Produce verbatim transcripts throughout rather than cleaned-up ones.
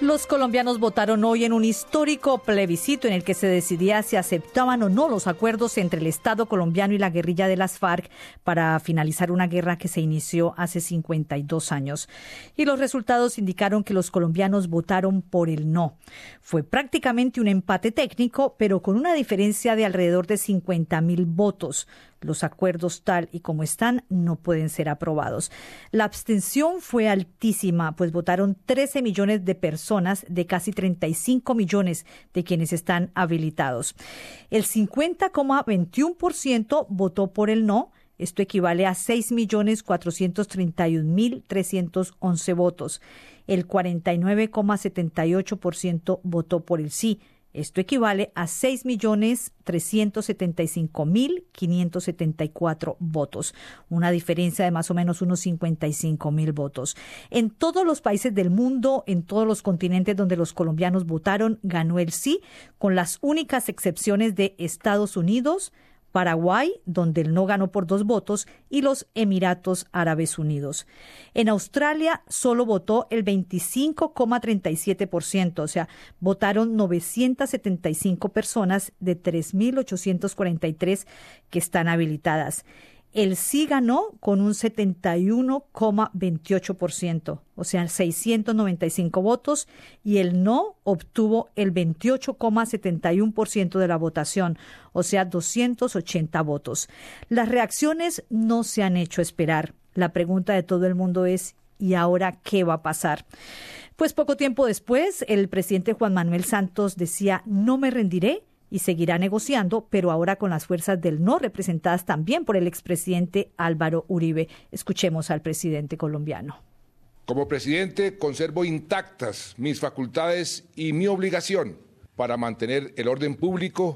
Los colombianos votaron hoy en un histórico plebiscito en el que se decidía si aceptaban o no los acuerdos entre el Estado colombiano y la guerrilla de las FARC para finalizar una guerra que se inició hace cincuenta y dos años. Y los resultados indicaron que los colombianos votaron por el no. Fue prácticamente un empate técnico, pero con una diferencia de alrededor de cincuenta mil votos. Los acuerdos tal y como están no pueden ser aprobados. La abstención fue altísima, pues votaron trece millones de personas de casi treinta y cinco millones de quienes están habilitados. El cincuenta coma veintiuno por ciento votó por el no. Esto equivale a seis millones cuatrocientos treinta y un mil trescientos once votos. El cuarenta y nueve coma setenta y ocho por ciento votó por el sí. Esto equivale a seis millones trescientos setenta y cinco mil quinientos setenta y cuatro votos, una diferencia de más o menos unos cincuenta y cinco mil votos. En todos los países del mundo, en todos los continentes donde los colombianos votaron, ganó el sí, con las únicas excepciones de Estados Unidos, Paraguay, donde el no ganó por dos votos, y los Emiratos Árabes Unidos. En Australia solo votó el veinticinco coma treinta y siete por ciento, o sea, votaron novecientas setenta y cinco personas de tres mil ochocientos cuarenta y tres que están habilitadas. El sí ganó con un setenta y uno coma veintiocho por ciento, o sea, seiscientos noventa y cinco votos, y el no obtuvo el veintiocho coma setenta y uno por ciento de la votación, o sea, doscientos ochenta votos. Las reacciones no se han hecho esperar. La pregunta de todo el mundo es, ¿y ahora qué va a pasar? Pues poco tiempo después, el presidente Juan Manuel Santos decía, no me rendiré, y seguirá negociando, pero ahora con las fuerzas del no representadas también por el expresidente Álvaro Uribe. Escuchemos al presidente colombiano. Como presidente, conservo intactas mis facultades y mi obligación para mantener el orden público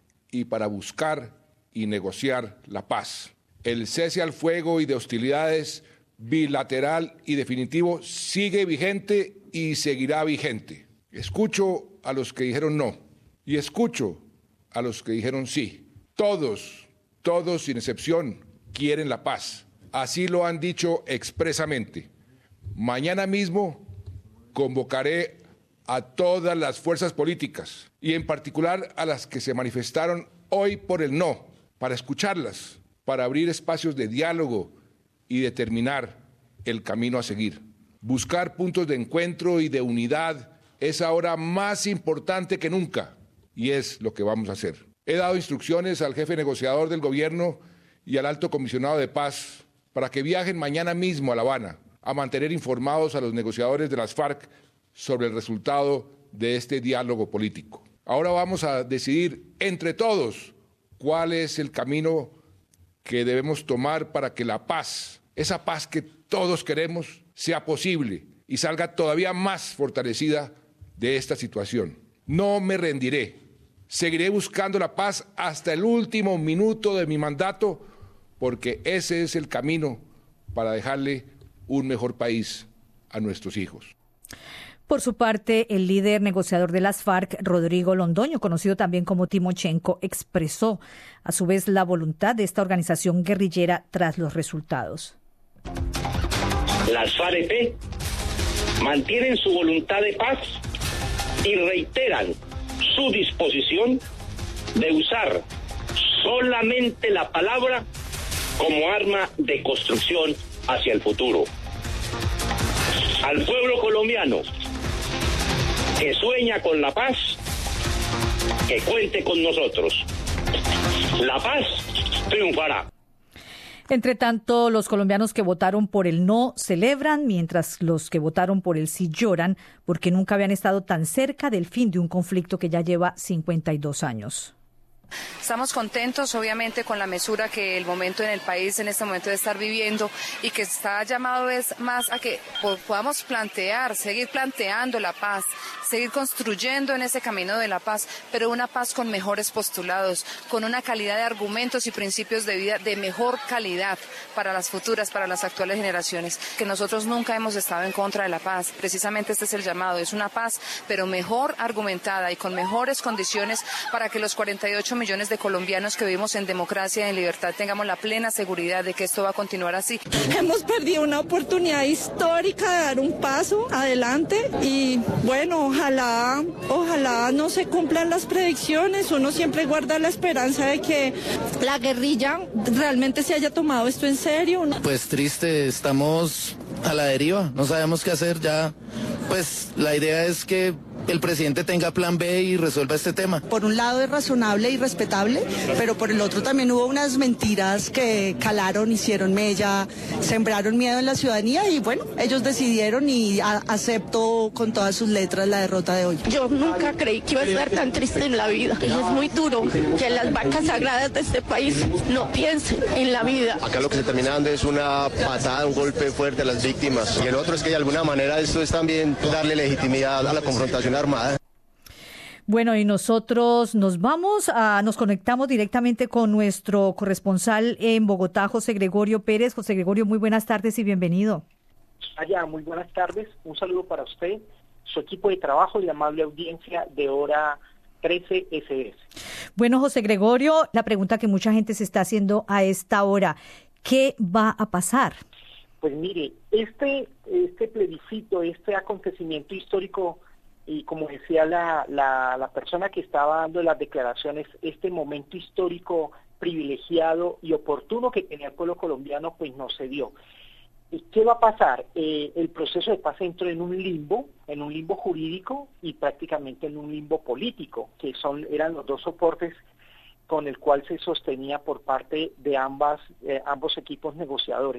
y para buscar y negociar la paz. El cese al fuego y de hostilidades bilateral y definitivo sigue vigente y seguirá vigente. Escucho a los que dijeron no y escucho a los que dijeron sí. Todos, todos sin excepción, quieren la paz. Así lo han dicho expresamente. Mañana mismo convocaré a todas las fuerzas políticas y en particular a las que se manifestaron hoy por el no, para escucharlas, para abrir espacios de diálogo y determinar el camino a seguir. Buscar puntos de encuentro y de unidad es ahora más importante que nunca. Y es lo que vamos a hacer. He dado instrucciones al jefe negociador del gobierno y al alto comisionado de paz para que viajen mañana mismo a La Habana a mantener informados a los negociadores de las FARC sobre el resultado de este diálogo político. Ahora vamos a decidir entre todos cuál es el camino que debemos tomar para que la paz, esa paz que todos queremos, sea posible y salga todavía más fortalecida de esta situación. No me rendiré. Seguiré buscando la paz hasta el último minuto de mi mandato, porque ese es el camino para dejarle un mejor país a nuestros hijos. Por su parte, el líder negociador de las FARC, Rodrigo Londoño, conocido también como Timochenko, expresó a su vez la voluntad de esta organización guerrillera tras los resultados. Las FARC mantienen su voluntad de paz y reiteran su disposición de usar solamente la palabra como arma de construcción hacia el futuro. Al pueblo colombiano que sueña con la paz, que cuente con nosotros. La paz triunfará. Entre tanto, los colombianos que votaron por el no celebran, mientras los que votaron por el sí lloran, porque nunca habían estado tan cerca del fin de un conflicto que ya lleva cincuenta y dos años. Estamos contentos, obviamente, con la mesura que el momento en el país en este momento de estar viviendo y que está llamado es más a que podamos plantear, seguir planteando la paz, seguir construyendo en ese camino de la paz, pero una paz con mejores postulados, con una calidad de argumentos y principios de vida de mejor calidad para las futuras, para las actuales generaciones, que nosotros nunca hemos estado en contra de la paz. Precisamente este es el llamado, es una paz, pero mejor argumentada y con mejores condiciones para que los cuarenta y ocho millones millones de colombianos que vivimos en democracia y en libertad tengamos la plena seguridad de que esto va a continuar así. Hemos perdido una oportunidad histórica de dar un paso adelante y bueno, ojalá, ojalá no se cumplan las predicciones. Uno siempre guarda la esperanza de que la guerrilla realmente se haya tomado esto en serio. Pues triste, estamos a la deriva, no sabemos qué hacer ya. Pues la idea es que el presidente tenga plan B y resuelva este tema. Por un lado es razonable y respetable, pero por el otro también hubo unas mentiras que calaron, hicieron mella, sembraron miedo en la ciudadanía y bueno, ellos decidieron y a- acepto con todas sus letras la derrota de hoy. Yo nunca creí que iba a estar tan triste en la vida. Es muy duro que las vacas sagradas de este país no piensen en la vida. Acá lo que se termina dando es una patada, un golpe fuerte a las víctimas. Y el otro es que de alguna manera esto es también darle legitimidad a la confrontación armada. Bueno, y nosotros nos vamos, a, nos conectamos directamente con nuestro corresponsal en Bogotá, José Gregorio Pérez. José Gregorio, muy buenas tardes y bienvenido. Allá, muy buenas tardes. Un saludo para usted, su equipo de trabajo y la amable audiencia de Hora trece ese ese. Bueno, José Gregorio, la pregunta que mucha gente se está haciendo a esta hora, ¿qué va a pasar? Pues mire, este, este plebiscito, este acontecimiento histórico, y como decía la, la, la persona que estaba dando las declaraciones, este momento histórico privilegiado y oportuno que tenía el pueblo colombiano, pues no se dio. ¿Qué va a pasar? Eh, el proceso de paz entró en un limbo, en un limbo jurídico y prácticamente en un limbo político, que son eran los dos soportes con el cual se sostenía por parte de ambas eh, ambos equipos negociadores.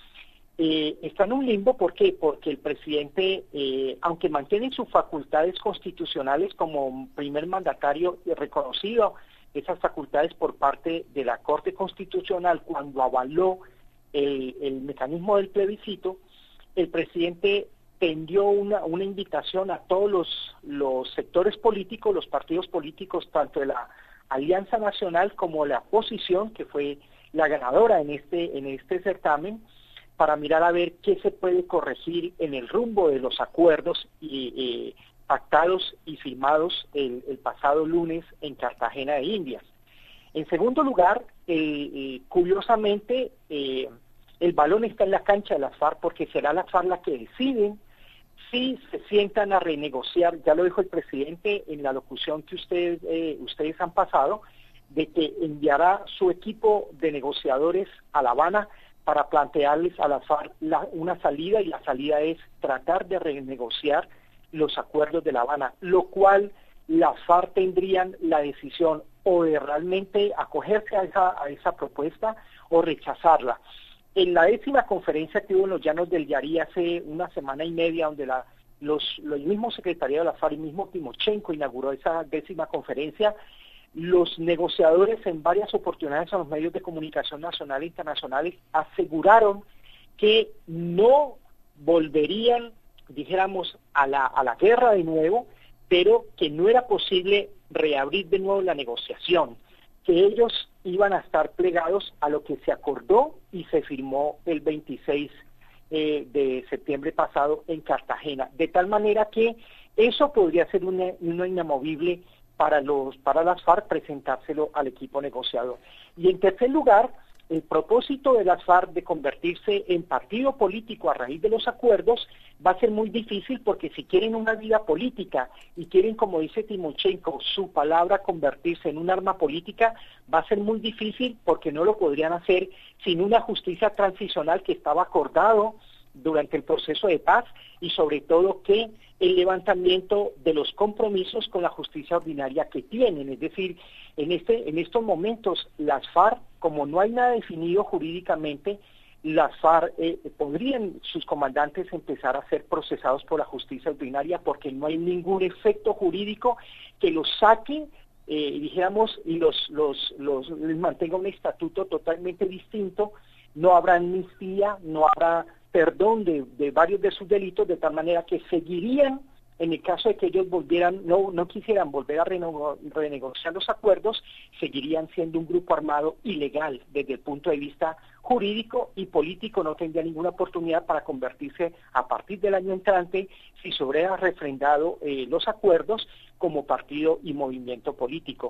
Eh, está en un limbo, ¿por qué? Porque el presidente, eh, aunque mantiene sus facultades constitucionales como primer mandatario reconocido, esas facultades por parte de la Corte Constitucional cuando avaló el, el mecanismo del plebiscito, el presidente tendió una, una invitación a todos los, los sectores políticos, los partidos políticos, tanto de la Alianza Nacional como la oposición, que fue la ganadora en este, en este certamen, para mirar a ver qué se puede corregir en el rumbo de los acuerdos y, eh, pactados y firmados el, el pasado lunes en Cartagena de Indias. En segundo lugar, eh, eh, curiosamente, eh, el balón está en la cancha de las FARC porque será las FARC las que deciden si se sientan a renegociar, ya lo dijo el presidente en la locución que ustedes, eh, ustedes han pasado, de que enviará su equipo de negociadores a La Habana para plantearles a las FARC la, una salida, y la salida es tratar de renegociar los acuerdos de La Habana, lo cual las FARC tendrían la decisión o de realmente acogerse a esa, a esa propuesta o rechazarla. En la décima conferencia que hubo en los Llanos del Yarí hace una semana y media, donde la, los, los mismos secretariados de la FARC, el mismo Timochenko inauguró esa décima conferencia, los negociadores en varias oportunidades a los medios de comunicación nacionales e internacionales aseguraron que no volverían, dijéramos, a la, a la guerra de nuevo, pero que no era posible reabrir de nuevo la negociación, que ellos iban a estar plegados a lo que se acordó y se firmó el veintiséis eh, de septiembre pasado en Cartagena, de tal manera que eso podría ser una, una inamovible para los para las FARC presentárselo al equipo negociador. Y en tercer lugar, el propósito de las FARC de convertirse en partido político a raíz de los acuerdos va a ser muy difícil, porque si quieren una vida política y quieren, como dice Timochenko, su palabra convertirse en un arma política, va a ser muy difícil porque no lo podrían hacer sin una justicia transicional que estaba acordado durante el proceso de paz, y sobre todo que el levantamiento de los compromisos con la justicia ordinaria que tienen. Es decir, en este en estos momentos las FARC, como no hay nada definido jurídicamente, las FARC eh, podrían sus comandantes empezar a ser procesados por la justicia ordinaria, porque no hay ningún efecto jurídico que los saque, eh, dijéramos, y los, los, los les mantenga un estatuto totalmente distinto. No habrá amnistía, no habrá perdón de, de varios de sus delitos, de tal manera que seguirían, en el caso de que ellos volvieran, no, no quisieran volver a renego, renegociar los acuerdos, seguirían siendo un grupo armado ilegal desde el punto de vista jurídico, y político no tendría ninguna oportunidad para convertirse a partir del año entrante, si se hubiera refrendado eh, los acuerdos, como partido y movimiento político.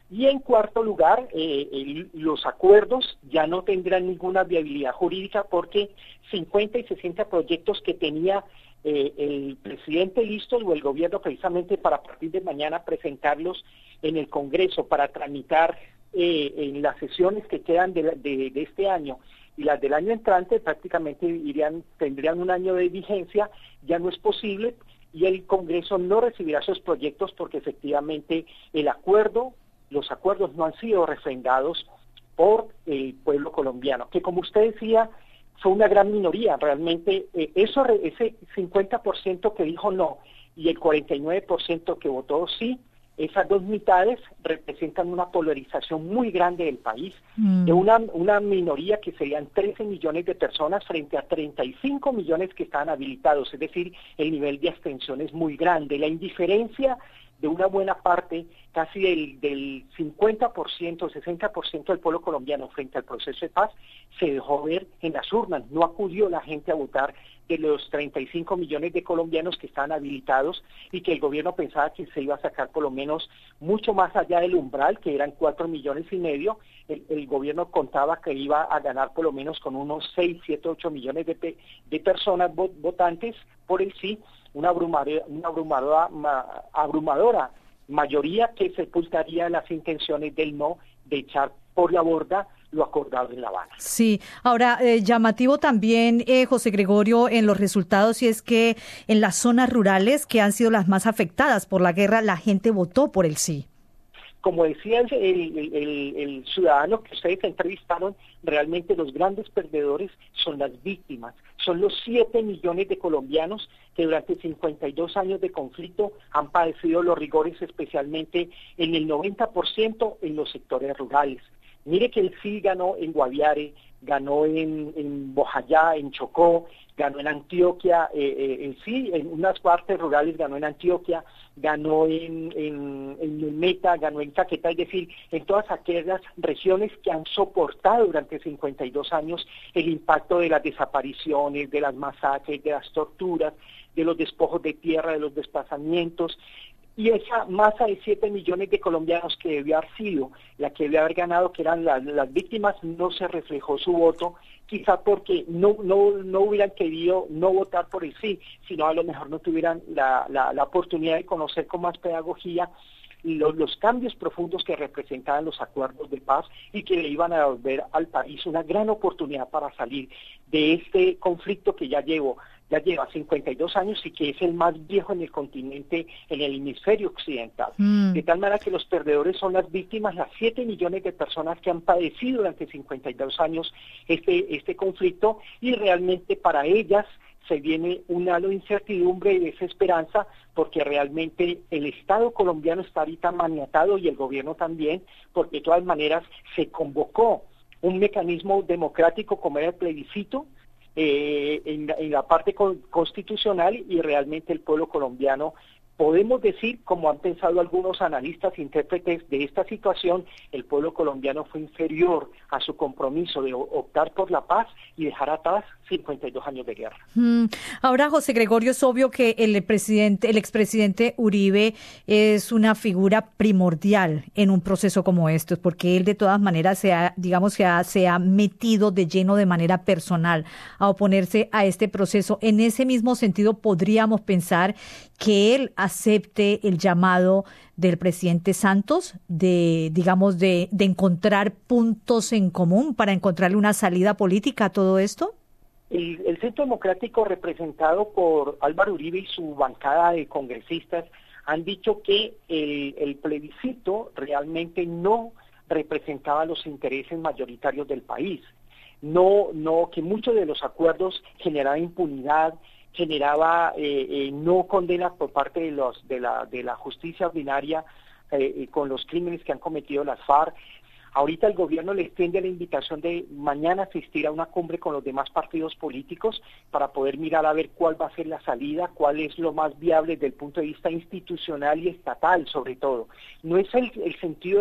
Y en cuarto lugar, eh, el, los acuerdos ya no tendrán ninguna viabilidad jurídica porque cincuenta y sesenta proyectos que tenía eh, el presidente listos o el gobierno precisamente para a partir de mañana presentarlos en el Congreso para tramitar eh, en las sesiones que quedan de, de, de este año y las del año entrante prácticamente irían, tendrían un año de vigencia, ya no es posible y el Congreso no recibirá esos proyectos porque efectivamente el acuerdo los acuerdos no han sido refrendados por el pueblo colombiano, que como usted decía, fue una gran minoría, realmente eh, eso ese cincuenta por ciento que dijo no y el cuarenta y nueve por ciento que votó sí, esas dos mitades representan una polarización muy grande del país, mm. de una, una minoría que serían trece millones de personas frente a treinta y cinco millones que estaban habilitados, es decir, el nivel de abstención es muy grande, la indiferencia de una buena parte, casi del, del cincuenta por ciento, sesenta por ciento del pueblo colombiano frente al proceso de paz, se dejó ver en las urnas, no acudió la gente a votar de los treinta y cinco millones de colombianos que estaban habilitados y que el gobierno pensaba que se iba a sacar por lo menos mucho más allá del umbral, que eran cuatro millones y medio, el, el gobierno contaba que iba a ganar por lo menos con unos seis, siete, ocho millones de, de personas votantes por el sí, una abrumadora, una abrumadora, ma, abrumadora mayoría que sepultaría las intenciones del no de echar por la borda lo acordado en La Habana. Sí, ahora eh, llamativo también, eh, José Gregorio, en los resultados, y es que en las zonas rurales que han sido las más afectadas por la guerra, la gente votó por el sí. Como decía el, el, el, el ciudadano que ustedes entrevistaron, realmente los grandes perdedores son las víctimas, son los siete millones de colombianos que durante cincuenta y dos años de conflicto han padecido los rigores, especialmente en el noventa por ciento en los sectores rurales. Mire que el sí ganó en Guaviare, ganó en, en Bojayá, en Chocó, ganó en Antioquia, eh, eh, en sí, en unas partes rurales ganó en Antioquia, ganó en, en, en Meta, ganó en Caquetá, es decir, en todas aquellas regiones que han soportado durante cincuenta y dos años el impacto de las desapariciones, de las masacres, de las torturas, de los despojos de tierra, de los desplazamientos. Y esa masa de siete millones de colombianos que debió haber sido la que debió haber ganado, que eran las, las víctimas, no se reflejó su voto, quizá porque no no no hubieran querido no votar por el sí, sino a lo mejor no tuvieran la, la, la oportunidad de conocer con más pedagogía los, los cambios profundos que representaban los acuerdos de paz y que le iban a devolver al país una gran oportunidad para salir de este conflicto que ya llevó ya lleva cincuenta y dos años y que es el más viejo en el continente, en el hemisferio occidental. Mm. De tal manera que los perdedores son las víctimas, las siete millones de personas que han padecido durante cincuenta y dos años este, este conflicto, y realmente para ellas se viene un halo de incertidumbre y desesperanza, porque realmente el Estado colombiano está ahorita maniatado y el gobierno también, porque de todas maneras se convocó un mecanismo democrático como era el plebiscito, Eh, en, la, en la parte con, constitucional, y realmente el pueblo colombiano, podemos decir, como han pensado algunos analistas e intérpretes de esta situación, el pueblo colombiano fue inferior a su compromiso de optar por la paz y dejar atrás cincuenta y dos años de guerra. Mm. Ahora, José Gregorio, es obvio que el presidente, el expresidente Uribe es una figura primordial en un proceso como este, porque él de todas maneras se ha, digamos, se ha, se ha metido de lleno de manera personal a oponerse a este proceso. En ese mismo sentido, podríamos pensar que él acepte el llamado del presidente Santos de, digamos, de, de encontrar puntos en común para encontrarle una salida política a todo esto. El, el Centro Democrático, representado por Álvaro Uribe y su bancada de congresistas, han dicho que el, el plebiscito realmente no representaba los intereses mayoritarios del país, no, no, que muchos de los acuerdos generaban impunidad, generaba eh, eh, no condena por parte de los de la de la justicia ordinaria eh, con los crímenes que han cometido las FARC. Ahorita el gobierno le extiende la invitación de mañana asistir a una cumbre con los demás partidos políticos para poder mirar a ver cuál va a ser la salida, cuál es lo más viable desde el punto de vista institucional y estatal, sobre todo. No es el, el sentido del,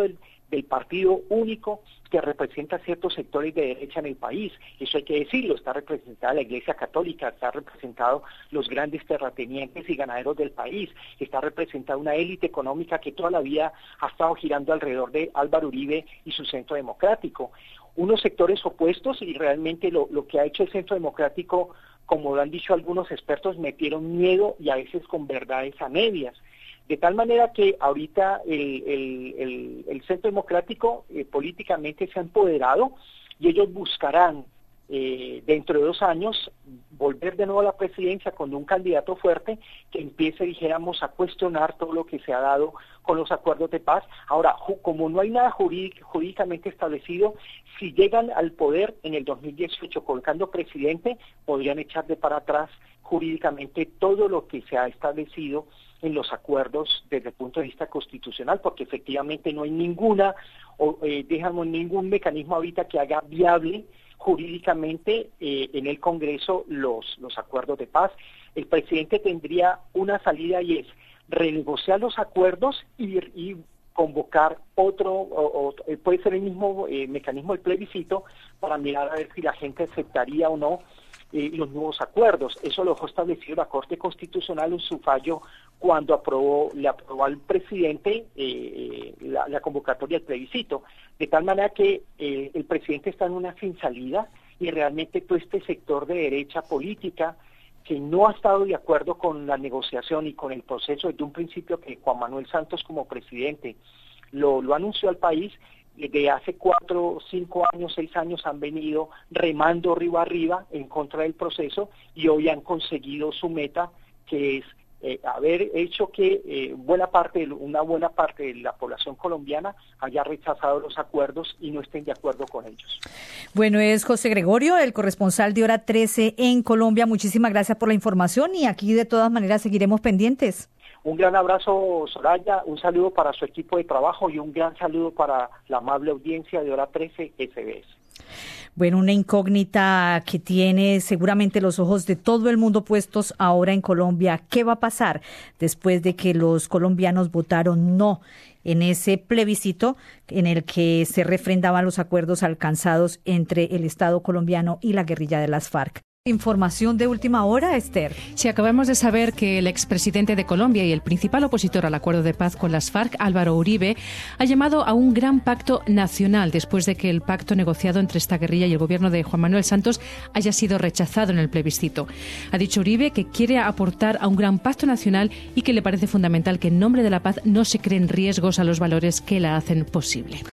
del partido único que representa ciertos sectores de derecha en el país. Eso hay que decirlo, está representada la Iglesia Católica, está representado los grandes terratenientes y ganaderos del país, está representada una élite económica que toda la vida ha estado girando alrededor de Álvaro Uribe y su Centro Democrático. Unos sectores opuestos, y realmente lo, lo que ha hecho el Centro Democrático, como lo han dicho algunos expertos, metieron miedo y a veces con verdades a medias. De tal manera que ahorita el, el, el, el Centro Democrático eh, políticamente se ha empoderado y ellos buscarán eh, dentro de dos años volver de nuevo a la presidencia con un candidato fuerte que empiece, dijéramos, a cuestionar todo lo que se ha dado con los acuerdos de paz. Ahora, como no hay nada jurídic, jurídicamente establecido, si llegan al poder en el dos mil dieciocho colocando presidente, podrían echar de para atrás jurídicamente todo lo que se ha establecido en los acuerdos desde el punto de vista constitucional, porque efectivamente no hay ninguna, o eh, dejamos ningún mecanismo ahorita que haga viable jurídicamente eh, en el Congreso los, los acuerdos de paz. El presidente tendría una salida y es renegociar los acuerdos y, y convocar otro, o, o, puede ser el mismo eh, mecanismo del plebiscito para mirar a ver si la gente aceptaría o no Eh, los nuevos acuerdos. Eso lo dejó establecido la Corte Constitucional en su fallo cuando aprobó, le aprobó al presidente eh, la, la convocatoria del plebiscito, de tal manera que eh, el presidente está en una sin salida y realmente todo este sector de derecha política que no ha estado de acuerdo con la negociación y con el proceso desde un principio que Juan Manuel Santos como presidente lo, lo anunció al país. De hace cuatro, cinco años, seis años han venido remando arriba arriba en contra del proceso y hoy han conseguido su meta, que es eh, haber hecho que eh, buena parte, una buena parte de la población colombiana haya rechazado los acuerdos y no estén de acuerdo con ellos. Bueno, es José Gregorio, el corresponsal de Hora trece en Colombia. Muchísimas gracias por la información y aquí de todas maneras seguiremos pendientes. Un gran abrazo, Soraya, un saludo para su equipo de trabajo y un gran saludo para la amable audiencia de Hora trece S B S. Bueno, una incógnita que tiene seguramente los ojos de todo el mundo puestos ahora en Colombia. ¿Qué va a pasar después de que los colombianos votaron no en ese plebiscito en el que se refrendaban los acuerdos alcanzados entre el Estado colombiano y la guerrilla de las FARC? Información de última hora, Esther. Sí, acabamos de saber que el expresidente de Colombia y el principal opositor al acuerdo de paz con las FARC, Álvaro Uribe, ha llamado a un gran pacto nacional después de que el pacto negociado entre esta guerrilla y el gobierno de Juan Manuel Santos haya sido rechazado en el plebiscito. Ha dicho Uribe que quiere aportar a un gran pacto nacional y que le parece fundamental que en nombre de la paz no se creen riesgos a los valores que la hacen posible.